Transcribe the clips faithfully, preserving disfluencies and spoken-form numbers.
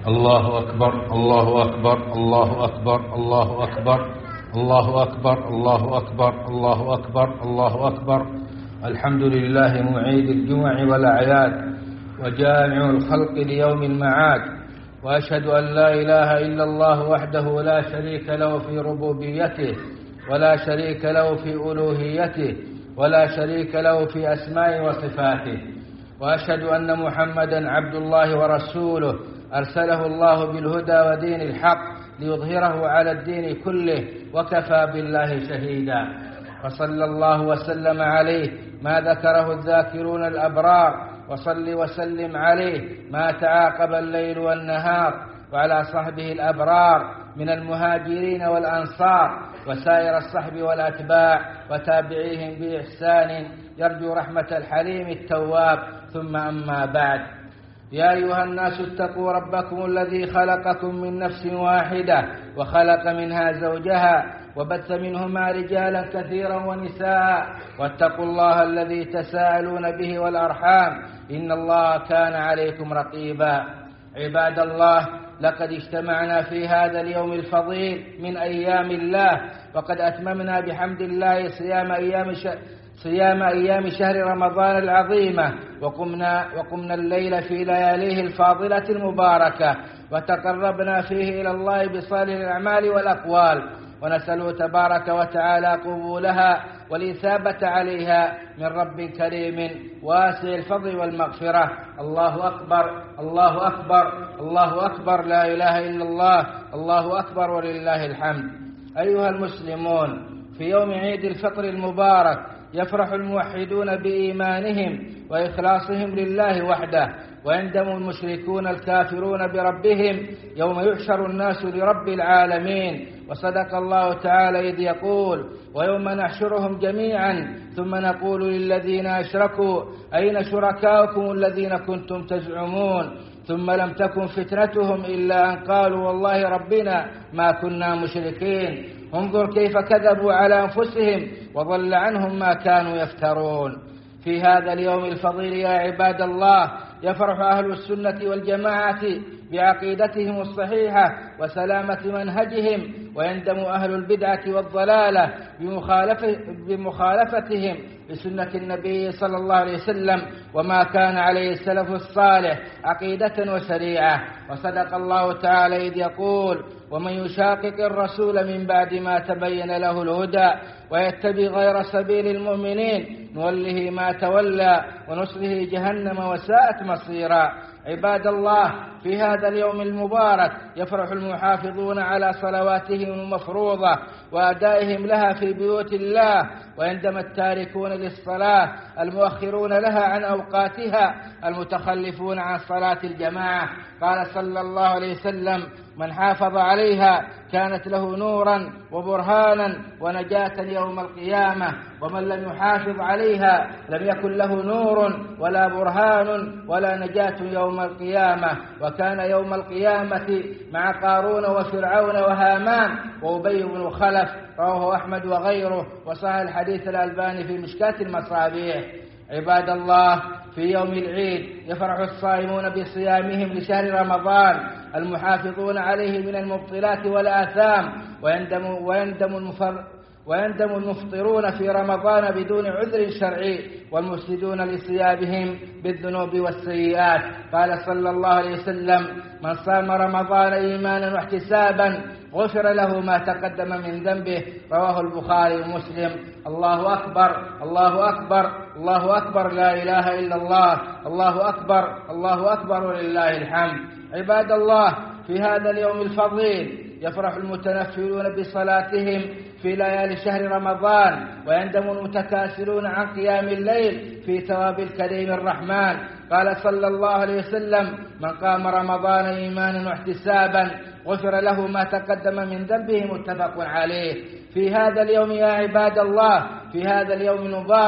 الله أكبر الله أكبر الله أكبر الله أكبر الله أكبر الله أكبر الله أكبر الله أكبر. الحمد لله معيد الجمع والأعياد وجامع الخلق ليوم المعاد، وأشهد أن لا إله إلا الله وحده لا شريك له في ربوبيته ولا شريك له في ألوهيته ولا شريك له في أسمائه وصفاته، وأشهد أن محمدا عبد الله ورسوله أرسله الله بالهدى ودين الحق ليظهره على الدين كله وكفى بالله شهيدا. فصلى الله وسلم عليه ما ذكره الذاكرون الأبرار، وصل وسلم عليه ما تعاقب الليل والنهار، وعلى صحبه الأبرار من المهاجرين والأنصار وسائر الصحب والأتباع وتابعيهم بإحسان يرجو رحمة الحليم التواب. ثم أما بعد، يا أيها الناس اتقوا ربكم الذي خلقكم من نفس واحدة وخلق منها زوجها وبث منهما رجالا كثيرا ونساء، واتقوا الله الذي تساءلون به والأرحام إن الله كان عليكم رقيبا. عباد الله، لقد اجتمعنا في هذا اليوم الفضيل من أيام الله، وقد أتممنا بحمد الله صيام أيام ش... صيام أيام شهر رمضان العظيمة، وقمنا, وقمنا الليل في لياليه الفاضلة المباركة، وتقربنا فيه إلى الله بصالح الأعمال والأقوال، ونسأله تبارك وتعالى قبولها والإثابة عليها من رب كريم واسع الفضل والمغفرة. الله أكبر الله أكبر الله أكبر، لا إله إلا الله، الله أكبر ولله الحمد. أيها المسلمون، في يوم عيد الفطر المبارك يفرح الموحدون بإيمانهم وإخلاصهم لله وحده، ويندم المشركون الكافرون بربهم يوم يحشر الناس لرب العالمين. وصدق الله تعالى إذ يقول: ويوم نحشرهم جميعا ثم نقول للذين أشركوا أين شركاؤكم الذين كنتم تزعمون ثم لم تكن فتنتهم إلا أن قالوا والله ربنا ما كنا مشركين. انظر كيف كذبوا على أنفسهم وضل عنهم ما كانوا يفترون. في هذا اليوم الفضيل يا عباد الله يفرح أهل السنة والجماعة بعقيدتهم الصحيحة وسلامة منهجهم، ويندم أهل البدعة والضلالة بمخالفة بمخالفتهم لسنة النبي صلى الله عليه وسلم وما كان عليه السلف الصالح عقيدة وشريعة. وصدق الله تعالى إذ يقول: ومن يشاقق الرسول من بعد ما تبين له الهدى ويتبع غير سبيل المؤمنين نوله ما تولى ونصله جهنم وساءت مصيرا. عباد الله، في هذا اليوم المبارك يفرح المحافظون على صلواتهم المفروضة وأدائهم لها في بيوت الله، ويندم التاركون للصلاة المؤخرون لها عن أوقاتها المتخلفون عن صلاة الجماعة. قال صلى الله عليه وسلم: من حافظ عليها كانت له نورا وبرهانا ونجاة يوم القيامة، ومن لم يحافظ عليها لم يكن له نور ولا برهان ولا نجاة يوم القيامة. وكان يوم القيامة مع قارون وفرعون وهامان وأبي بن خلف، رواه أحمد وغيره، وصحح الحديث الألباني في مشكاة المصابيح. عباد الله، في يوم العيد يفرح الصائمون بصيامهم لشهر رمضان المحافظون عليه من المبطلات والآثام، ويندم, ويندم, المفر ويندم المفطرون في رمضان بدون عذر شرعي والمفسدون لصيامهم بالذنوب والسيئات. قال صلى الله عليه وسلم: من صام رمضان إيمانا واحتسابا غفر له ما تقدم من ذنبه، رواه البخاري ومسلم. الله أكبر الله أكبر الله أكبر، لا إله إلا الله، الله أكبر الله أكبر ولله الحمد. عباد الله، في هذا اليوم الفضيل يفرح المتنفلون بصلاتهم في ليالي شهر رمضان، ويندم المتكاسلون عن قيام الليل في ثواب الكريم الرحمن. قال صلى الله عليه وسلم: من قام رمضان إيمانا واحتسابا غفر له ما تقدم من ذنبه، متفق عليه. في هذا اليوم يا عباد الله، في هذا اليوم المبارك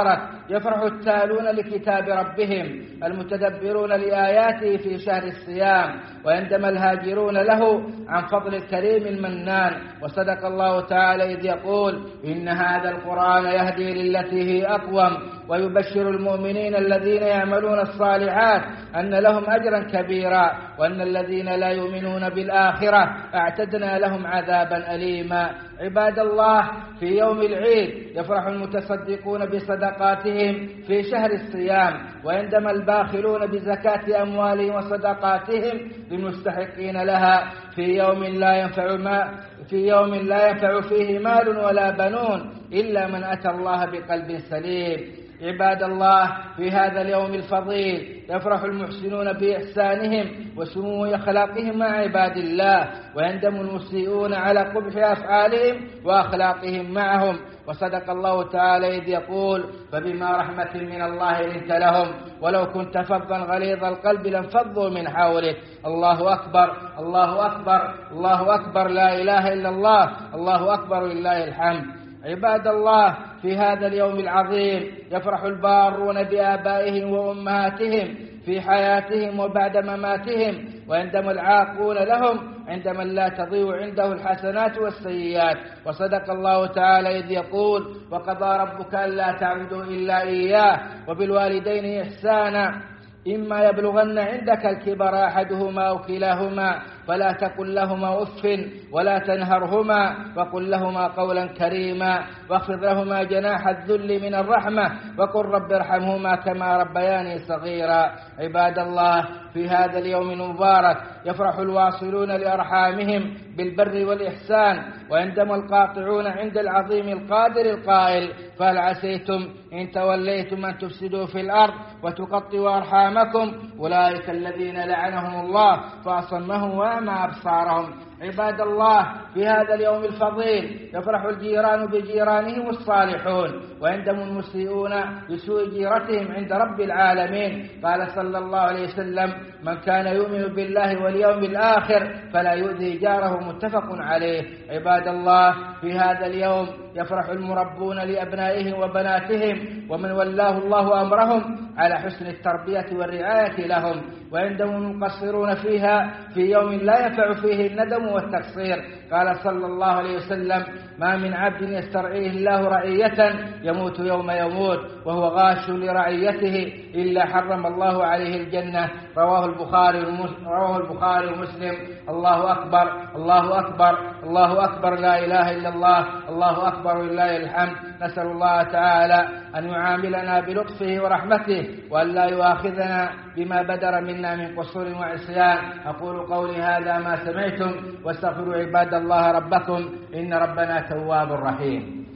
يفرح التالون لكتاب ربهم المتدبرون لآياته في شهر الصيام، ويندم الهاجرون له عن فضل الكريم المنان. وصدق الله تعالى إذ يقول: إن هذا القرآن يهدي للتي هي أقوم ويبشر المؤمنين الذين يعملون الصالحات أن لهم أجرا كبيرا وأن الذين لا يؤمنون بالآخرة أعتدنا لهم عذابا أليما. عباد الله، في يوم العيد يفرح المتصدقون بصدقاتهم في شهر الصيام، ويندم الباخلون بزكاة أموالهم وصدقاتهم للمستحقين لها في يوم لا ينفع ما في يوم لا ينفع فيه مال ولا بنون إلا من أتى الله بقلب سليم. عباد الله، في هذا اليوم الفضيل يفرح المحسنون بإحسانهم وسمو أخلاقهم مع عباد الله، ويندم المسيئون على قبح أفعالهم وأخلاقهم معهم. وصدق الله تعالى إذ يقول: فبما رحمة من الله لنت لهم ولو كنت فظا غليظ القلب لانفضوا من حولك. الله أكبر، الله أكبر، الله أكبر، لا إله إلا الله، الله أكبر ولله الحمد. عباد الله، في هذا اليوم العظيم يفرح البارون بآبائهم وأمهاتهم في حياتهم وبعد مماتهم، ويندم العاقون لهم عندما لا تضيع عنده الحسنات والسيئات. وصدق الله تعالى إذ يقول: وقضى ربك ألا تعبدوا إلا إياه وبالوالدين إحسانا إما يبلغن عندك الكبر أحدهما أو كلاهما فلا تقل لهما أف ولا تنهرهما وقل لهما قولا كريما واخفض لهما جناح الذل من الرحمة وقل رب ارحمهما كما ربياني صغيرا. عباد الله، في هذا اليوم المبارك يفرح الواصلون لأرحامهم بالبر والإحسان، ويندم القاطعون عند العظيم القادر القائل: فهل عسيتم إن توليتم أن تفسدوا في الأرض وتقطعوا أرحامكم أولئك الذين لعنهم الله فأصمهم وأعمى أبصارهم. عباد الله، في هذا اليوم الفضيل يفرح الجيران بجيرانهم الصالحون، ويندم المسيئون بسوء جيرتهم عند رب العالمين. قال صلى الله عليه وسلم: من كان يؤمن بالله واليوم الآخر فلا يؤذي جاره، متفق عليه. عباد الله، في هذا اليوم يفرح المربون لأبنائهم وبناتهم ومن ولاه الله أمرهم على حسن التربية والرعاية لهم، ويندم المقصرون فيها في يوم لا ينفع فيه الندم والتقصير. قال صلى الله عليه وسلم: ما من عبد يسترعيه الله رعية يموت يوم يموت وهو غاش لرعيته إلا حرم الله عليه الجنة. رواه البخاري رواه البخاري ومسلم. الله أكبر، الله أكبر، الله أكبر، لا إله إلا الله، الله أكبر ولله الحمد. نسأل الله تعالى أن يعاملنا بلطفه ورحمته وأن لا يؤاخذنا بما بدر منا من قصور وعصيان. أقول قولي هذا ما سمعتم واستغفروا عباد الله ربكم إن ربنا تواب رحيم.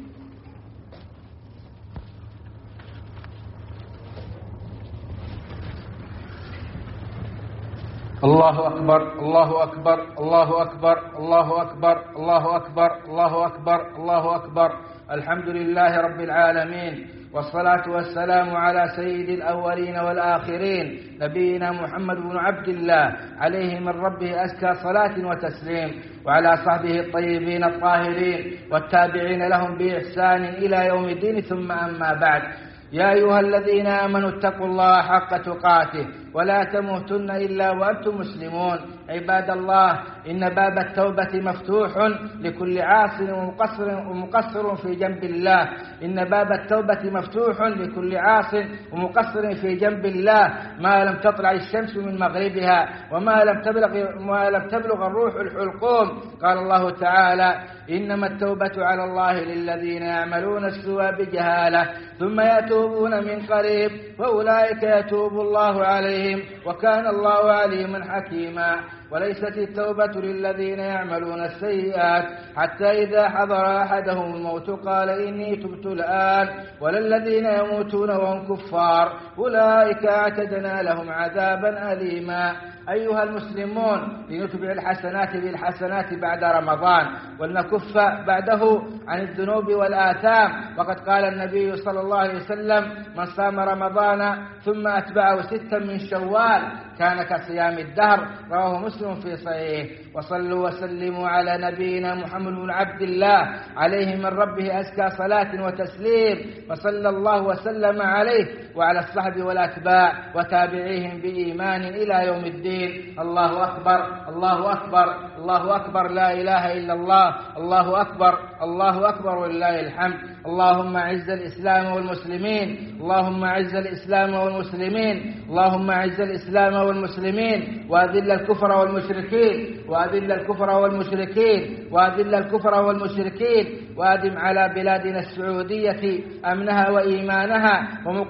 الله أكبر، الله أكبر، الله أكبر، الله أكبر، الله أكبر، الله أكبر، الله أكبر. الحمد لله رب العالمين، والصلاة والسلام على سيد الأولين والآخرين نبينا محمد بن عبد الله عليه من ربه أزكى صلاة وتسليم، وعلى صحبه الطيبين الطاهرين والتابعين لهم بإحسان إلى يوم الدين. ثم أما بعد، يا أيها الذين آمنوا اتقوا الله حق تقاته ولا تموتن إلا وأنتم مسلمون. عباد الله، إن باب التوبة مفتوح لكل عاص ومقصر, ومقصر في جنب الله. إن باب التوبة مفتوح لكل عاص ومقصر في جنب الله ما لم تطلع الشمس من مغربها وما لم تبلغ, ما لم تبلغ الروح الحلقوم. قال الله تعالى: إنما التوبة على الله للذين يعملون السوء بجهالة ثم يتوبون من قريب فأولئك يتوب الله عليهم وكان الله عليما حكيما. وليست التوبة للذين يعملون السيئات حتى إذا حضر أحدهم الموت قال إني تبت الآن، ولا الذين يموتون وهم كفار أولئك أعتدنا لهم عذابا أليما. أيها المسلمون، لنتبع الحسنات بالحسنات بعد رمضان ولنكف بعده عن الذنوب والآثام. وقد قال النبي صلى الله عليه وسلم: من صام رمضان ثم أتبعه ستا من شوال كان كصيام الدهر. رواه مسلم مسلم في صحيحه. وصلوا وسلموا على نبينا محمد بن عبد الله عليه من ربه أزكى صلاة وتسليم، وصلى الله وسلم عليه وعلى الصحب والأتباع وتابعيهم بإيمان إلى يوم الدين. الله أكبر الله أكبر الله أكبر، لا إله إلا الله، الله أكبر الله أكبر ولله الحمد. اللهم أعز الإسلام والمسلمين، اللهم أعز الإسلام والمسلمين، اللهم أعز الإسلام والمسلمين، وأذل الكفر والمشركين، وأذل الكفر والمشركين، وأذل الكفر والمشركين، وأدم على بلادنا السعودية أمنها وإيمانها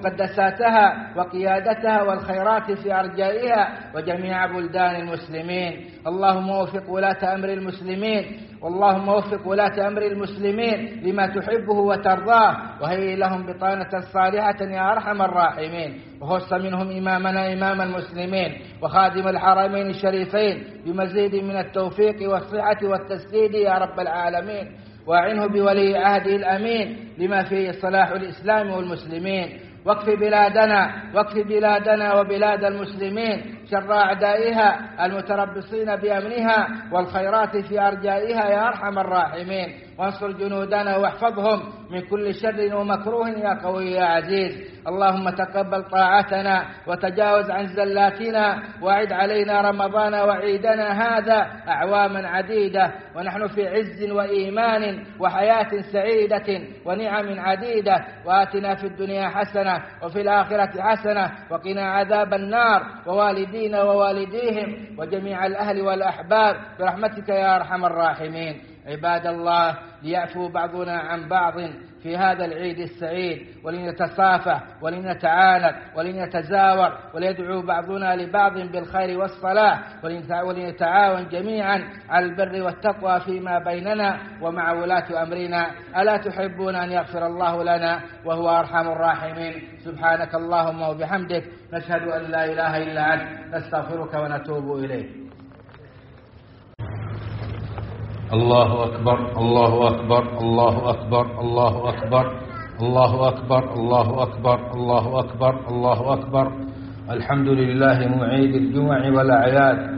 ومقدساتها وقيادتها والخيرات في أرجائها وجميع بلدان المسلمين. اللهم وفق ولاة أمر المسلمين، واللهم وفق ولاة أمر المسلمين لما تحبه وترضاه، وهيئ لهم بطانة صالحة يا أرحم الراحمين، وخص منهم إمامنا إمام المسلمين وخادم الحرمين الشريفين بمزيد من التوفيق والصحة والتسديد يا رب العالمين، وأعنه بولي عهده الأمين لما فيه صلاح الإسلام والمسلمين. واكف بلادنا واكف بلادنا وبلاد المسلمين شر أعدائها المتربصين بأمنها والخيرات في أرجائها يا أرحم الراحمين، وانصر جنودنا واحفظهم من كل شر ومكروه يا قوي يا عزيز. اللهم تقبل طاعتنا وتجاوز عن زلاتنا، وأعد علينا رمضان وعيدنا هذا أعواما عديدة ونحن في عز وإيمان وحياة سعيدة ونعم عديدة، وآتنا في الدنيا حسنة وفي الآخرة حسنة وقنا عذاب النار، ووالدينا ووالديهم وجميع الأهل والأحباب برحمتك يا أرحم الراحمين. عباد الله، ليعفو بعضنا عن بعض في هذا العيد السعيد، ولنتصافح ولنتعانق ولنتزاور، وليدعو بعضنا لبعض بالخير والصلاح، ولنتعاون جميعا على البر والتقوى فيما بيننا ومع ولاة أمرنا. ألا تحبون أن يغفر الله لنا وهو أرحم الراحمين؟ سبحانك اللهم وبحمدك، نشهد أن لا إله إلا أنت، نستغفرك ونتوب إليك. الله أكبر الله أكبر الله أكبر الله أكبر الله أكبر الله أكبر الله أكبر الله أكبر. الحمد لله معيد الجمع والأعياد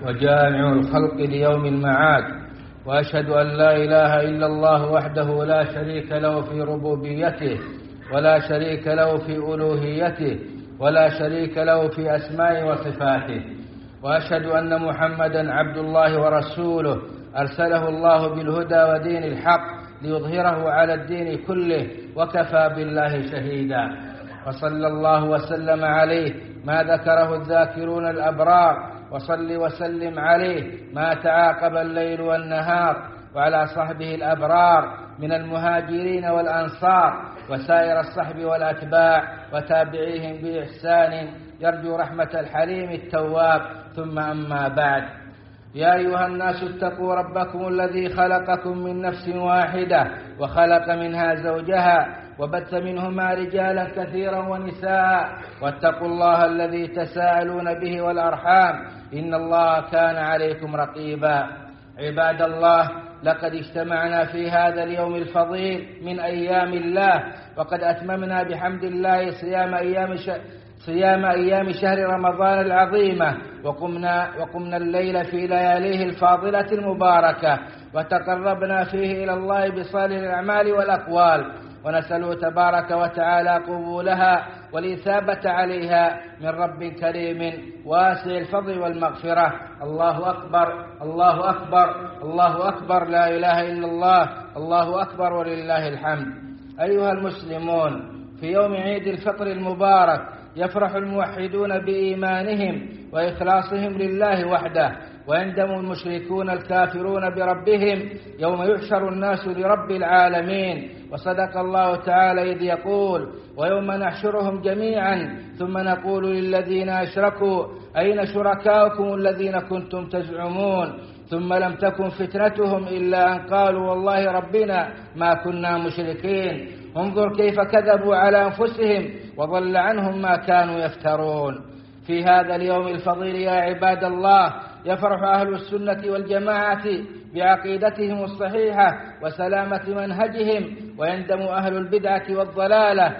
وجامع الخلق ليوم المعاد، وأشهد أن لا إله إلا الله وحده لا شريك له في ربوبيته، ولا شريك له في ألوهيته، ولا شريك له في أسمائه وصفاته، وأشهد أن محمدا عبد الله ورسوله أرسله الله بالهدى ودين الحق ليظهره على الدين كله، وكفى بالله شهيدا. وصلى الله وسلم عليه ما ذكره الذاكرون الأبرار، وصل وسلم عليه ما تعاقب الليل والنهار، وعلى صحبه الأبرار من المهاجرين والأنصار وسائر الصحب والأتباع وتابعيهم بإحسان يرجو رحمة الحليم التواب. ثم أما بعد، يا أيها الناس اتقوا ربكم الذي خلقكم من نفس واحدة وخلق منها زوجها وبث منهما رجالا كثيرا ونساء، واتقوا الله الذي تساءلون به والأرحام إن الله كان عليكم رقيبا. عباد الله، لقد اجتمعنا في هذا اليوم الفضيل من أيام الله، وقد أتممنا بحمد الله صيام أيام شهر صيام أيام شهر رمضان العظيمة، وقمنا, وقمنا الليل في لياليه الفاضلة المباركة، وتقربنا فيه إلى الله بصالح الأعمال والأقوال، ونسأله تبارك وتعالى قبولها والإثابة عليها من رب كريم واسع الفضل والمغفرة. الله أكبر الله أكبر الله أكبر، لا إله إلا الله، الله أكبر ولله الحمد. أيها المسلمون، في يوم عيد الفطر المبارك يفرح الموحدون بإيمانهم وإخلاصهم لله وحده، ويندم المشركون الكافرون بربهم يوم يحشر الناس لرب العالمين. وصدق الله تعالى إذ يقول: ويوم نحشرهم جميعا ثم نقول للذين أشركوا أين شركاؤكم الذين كنتم تزعمون ثم لم تكن فتنتهم إلا أن قالوا والله ربنا ما كنا مشركين. انظر كيف كذبوا على أنفسهم وضل عنهم ما كانوا يفترون. في هذا اليوم الفضيل يا عباد الله يفرح أهل السنة والجماعة بعقيدتهم الصحيحة وسلامة منهجهم، ويندم أهل البدعة والضلالة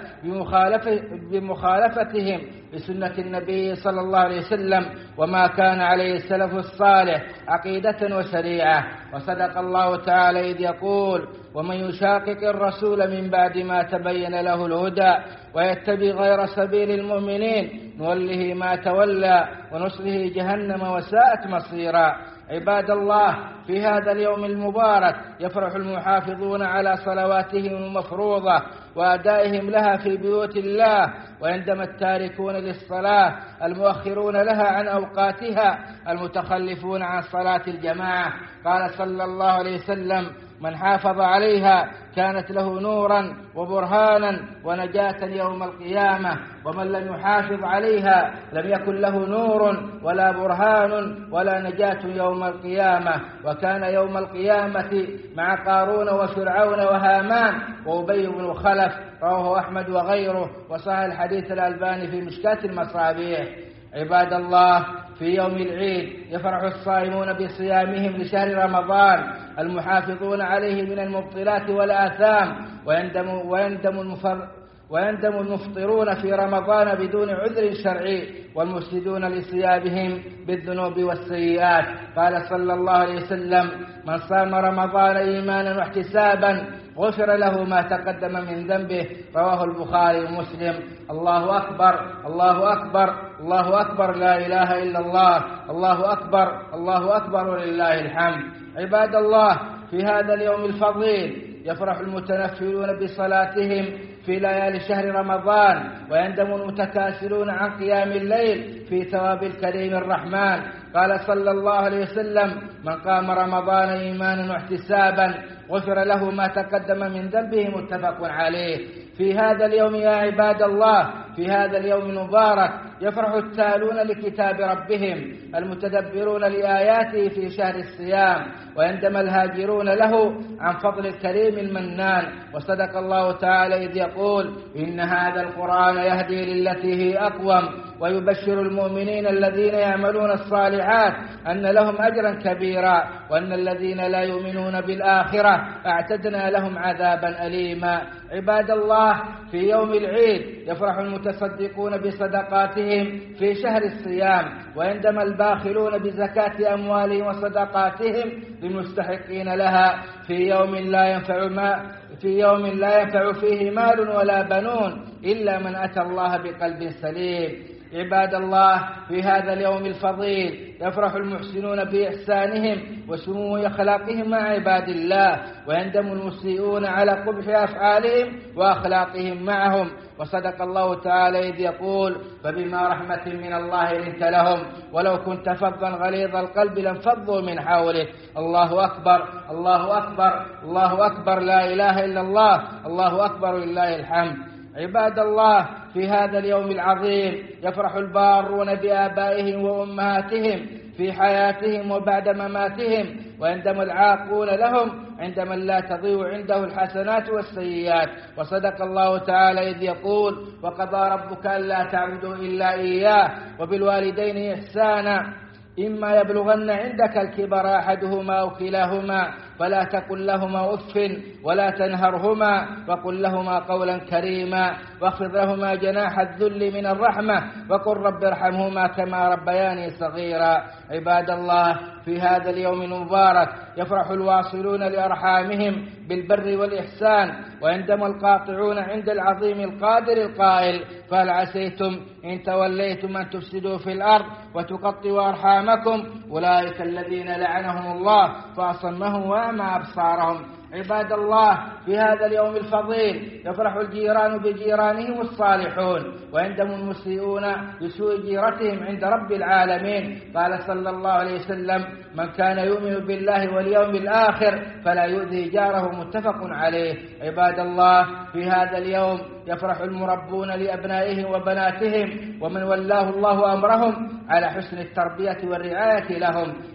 بمخالفتهم لسنة النبي صلى الله عليه وسلم وما كان عليه السلف الصالح عقيدة وشريعة. وصدق الله تعالى إذ يقول: ومن يشاقق الرسول من بعد ما تبين له الهدى ويتبع غير سبيل المؤمنين نوله ما تولى ونصله جهنم وساءت مصيرا. عباد الله، في هذا اليوم المبارك يفرح المحافظون على صلواتهم المفروضة وأدائهم لها في بيوت الله، ويندم التاركون للصلاة المؤخرون لها عن أوقاتها المتخلفون عن صلاة الجماعة. قال صلى الله عليه وسلم: من حافظ عليها كانت له نورا وبرهانا ونجاة يوم القيامة، ومن لم يحافظ عليها لم يكن له نور ولا برهان ولا نجاة يوم القيامة. وكان يوم القيامة مع قارون وفرعون وهامان وأبي بن خلف، رواه أحمد وغيره، وصحح الحديث الألباني في مشكاة المصابيح. عباد الله، في يوم العيد يفرح الصائمون بصيامهم لشهر رمضان المحافظون عليه من المبطلات والآثام، ويندم, ويندم, المفر ويندم المفطرون في رمضان بدون عذر شرعي والمفسدون لصيامهم بالذنوب والسيئات. قال صلى الله عليه وسلم: من صام رمضان إيمانا واحتسابا غفر له ما تقدم من ذنبه، رواه البخاري ومسلم. الله أكبر، الله أكبر، الله أكبر، لا إله إلا الله، الله أكبر، الله أكبر ولله الحمد. عباد الله، في هذا اليوم الفضيل يفرح المتنفلون بصلاتهم في ليالي شهر رمضان، ويندم المتكاسلون عن قيام الليل في ثواب الكريم الرحمن. قال صلى الله عليه وسلم: من قام رمضان إيمانا واحتسابا غفر له ما تقدم من ذنبه، متفق عليه. في هذا اليوم يا عباد الله، في هذا اليوم المبارك يفرح التالون لكتاب ربهم المتدبرون لآياته في شهر الصيام، ويندم الهاجرون له عن فضل الكريم المنان. وصدق الله تعالى إذ يقول: إن هذا القرآن يهدي للتي هي أقوم ويبشر المؤمنين الذين يعملون الصالحات أن لهم أجرا كبيرا وأن الذين لا يؤمنون بالآخرة أعتدنا لهم عذابا أليما. عباد الله، في يوم العيد يفرح المتصدقون بصدقاتهم في شهر الصيام، ويندم الباخلون بزكاة أموالهم وصدقاتهم للمستحقين لها في يوم لا ينفع ما في يوم لا ينفع فيه مال ولا بنون إلا من أتى الله بقلب سليم. عباد الله، في هذا اليوم الفضيل يفرح المحسنون بإحسانهم وسمو أخلاقهم مع عباد الله، ويندم المسيئون على قبح أفعالهم وأخلاقهم معهم. وصدق الله تعالى إذ يقول: فبما رحمة من الله لنت لهم ولو كنت فظا غليظ القلب لانفضوا من حولك. الله أكبر، الله أكبر، الله أكبر، لا إله إلا الله، الله أكبر لله الحمد. عباد الله، في هذا اليوم العظيم يفرح البارون بآبائهم وأمهاتهم في حياتهم وبعد مماتهم، ويندم العاقون لهم عندما لا تضيع عنده الحسنات والسيئات. وصدق الله تعالى إذ يقول: وقضى ربك ألا تعبدوا إلا إياه وبالوالدين إحسانا إما يبلغن عندك الكبر أحدهما أو كلاهما فلا تقل لهما أف ولا تنهرهما وقل لهما قولا كريما واخفض لهما جناح الذل من الرحمة وقل رب ارحمهما كما ربياني صغيرا. عباد الله، في هذا اليوم المبارك يفرح الواصلون لأرحامهم بالبر والإحسان، ويندم القاطعون عند العظيم القادر القائل: فهل عسيتم إن توليتم أن تفسدوا في الأرض وتقطعوا أرحامكم أولئك الذين لعنهم الله فأصمهم وأعمى أبصارهم. عباد الله، في هذا اليوم الفضيل يفرح الجيران بجيرانهم الصالحون، ويندم المسيئون بسوء جيرتهم عند رب العالمين. قال صلى الله عليه وسلم: من كان يؤمن بالله واليوم الآخر فلا يؤذي جاره، متفق عليه. عباد الله، في هذا اليوم يفرح المربون لأبنائهم وبناتهم ومن ولاه الله أمرهم على حسن التربية والرعاية لهم.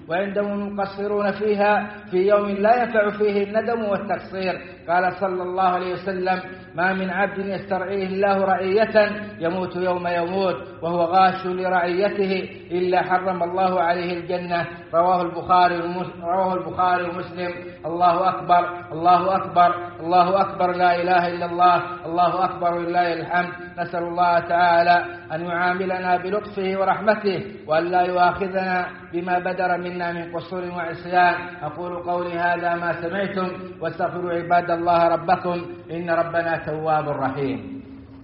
ويندم المقصرون فيها في يوم لا ينفع فيه الندم والتقصير. قال صلى الله عليه وسلم: ما من عبد يسترعيه الله رعية يموت يوم يموت وهو غاش لرعيته إلا حرم الله عليه الجنة. رواه البخاري رواه البخاري ومسلم. الله أكبر الله أكبر الله أكبر، لا إله إلا الله، الله أكبر ولله الحمد. نسأل الله تعالى أن يعاملنا بلطفه ورحمته وأن لا يؤاخذنا بما بدر منا من قصور وعصيان. أقول قولي هذا ما سمعتم، واستغفروا عباد الله ربكم إن ربنا تواب رحيم.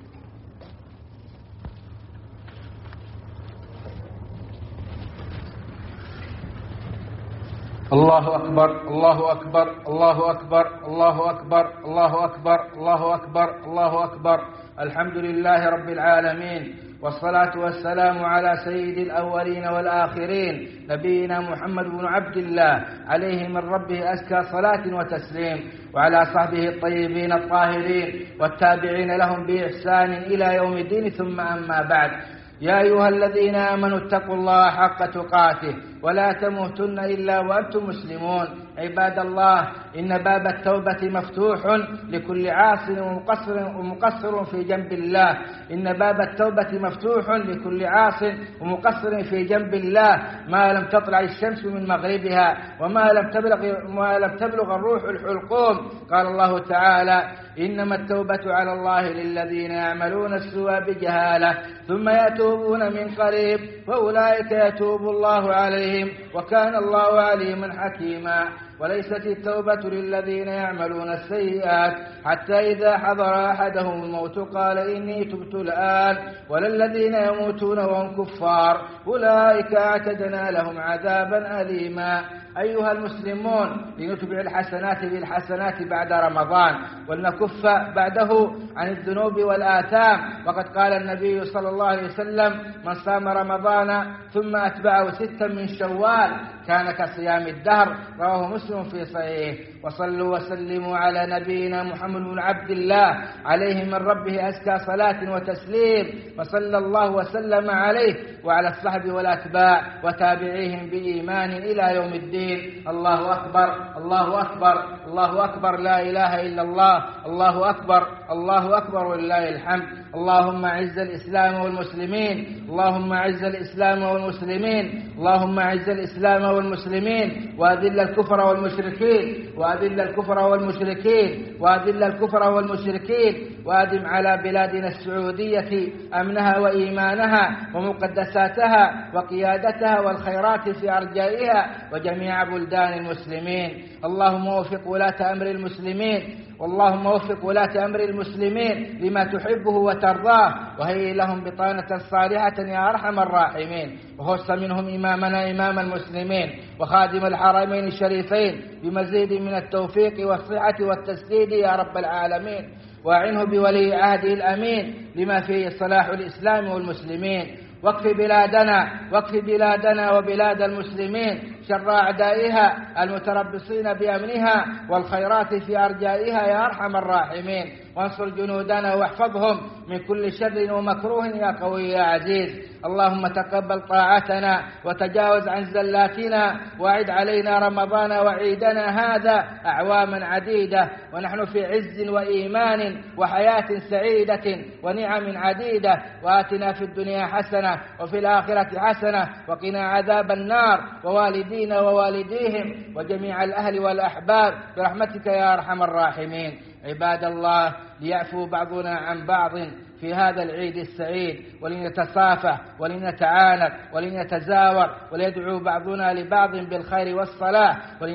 الله أكبر الله أكبر الله أكبر الله أكبر الله أكبر الله أكبر الله أكبر. الحمد لله رب العالمين، والصلاة والسلام على سيد الأولين والآخرين نبينا محمد بن عبد الله عليه من ربه أزكى صلاة وتسليم، وعلى صحبه الطيبين الطاهرين والتابعين لهم بإحسان إلى يوم الدين. ثم أما بعد، يا أيها الذين آمنوا اتقوا الله حق تقاته ولا تموتن إلا وأنتم مسلمون. عباد الله، إن باب التوبة مفتوح لكل عاص ومقصر, ومقصر في جنب الله. إن باب التوبة مفتوح لكل عاص ومقصر في جنب الله ما لم تطلع الشمس من مغربها وما لم تبلغ, ما لم تبلغ الروح الحلقوم. قال الله تعالى: إنما التوبة على الله للذين يعملون السوء بجهالة ثم يتوبون من قريب فأولئك يتوب الله عليهم وكان الله عليما حكيما. وليست التوبة للذين يعملون السيئات حتى إذا حضر أحدهم الموت قال إني تبت الآن، ولا الذين يموتون وهم كفار أولئك أعتدنا لهم عذابا أليما. أيها المسلمون، لنتبع الحسنات بالحسنات بعد رمضان ولنكف بعده عن الذنوب والآثام. وقد قال النبي صلى الله عليه وسلم: من صام رمضان ثم أتبعه ستا من شوال كان كصيام الدهر. رواه مسلم في صحيح. وصلوا وسلموا على نبينا محمد بن عبد الله عليه من ربه أزكى صلاة وتسليم، وصلى الله وسلم عليه وعلى الصحب والأتباع وتابعيهم بإيمان إلى يوم الدين. الله أكبر الله أكبر الله أكبر، لا إله إلا الله، الله أكبر الله أكبر ولله الحمد. اللهم أعز الإسلام والمسلمين، اللهم أعز الإسلام والمسلمين، اللهم أعز الإسلام والمسلمين وأذل الكفر والمشركين وأذل الكفر والمشركين وأذل الكفر والمشركين وأدم على بلادنا السعودية أمنها وإيمانها ومقدساتها وقيادتها والخيرات في أرجائها وجميع بلدان المسلمين. اللهم وفق ولاة أمر المسلمين واللهم وفق ولاة أمر المسلمين لما تحبه وترضاه، وهيئ لهم بطانة صالحة يا أرحم الراحمين. وخص منهم إمامنا إمام المسلمين وخادم الحرمين الشريفين بمزيد من التوفيق والصحة والتسديد يا رب العالمين، وأعنه بولي عهده الأمين لما فيه صلاح الإسلام والمسلمين. واكف بلادنا واكف بلادنا وبلاد المسلمين شر أعدائها المتربصين بأمنها والخيرات في أرجائها يا أرحم الراحمين. وانصر جنودنا واحفظهم من كل شر ومكروه يا قوي يا عزيز. اللهم تقبل طاعتنا وتجاوز عن زلاتنا، وأعد علينا رمضان وعيدنا هذا أعواما عديدة ونحن في عز وإيمان وحياة سعيدة ونعم عديدة. وآتنا في الدنيا حسنة وفي الآخرة حسنة وقنا عذاب النار ووالدينا ووالديهم وجميع الأهل والأحباب برحمتك يا أرحم الراحمين. عباد الله، ليعفو بعضنا عن بعض في هذا العيد السعيد، ولنتصافح ولنتعانق ولنتزاور وليدعو بعضنا لبعض بالخير والصلاح،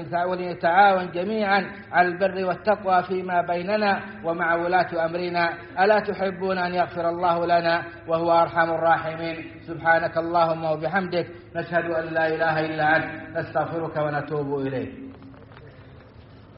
ولنتعاون جميعا على البر والتقوى فيما بيننا ومع ولاة أمرنا. ألا تحبون أن يغفر الله لنا وهو أرحم الراحمين؟ سبحانك اللهم وبحمدك، نشهد أن لا إله إلا أنت، نستغفرك ونتوب إليك.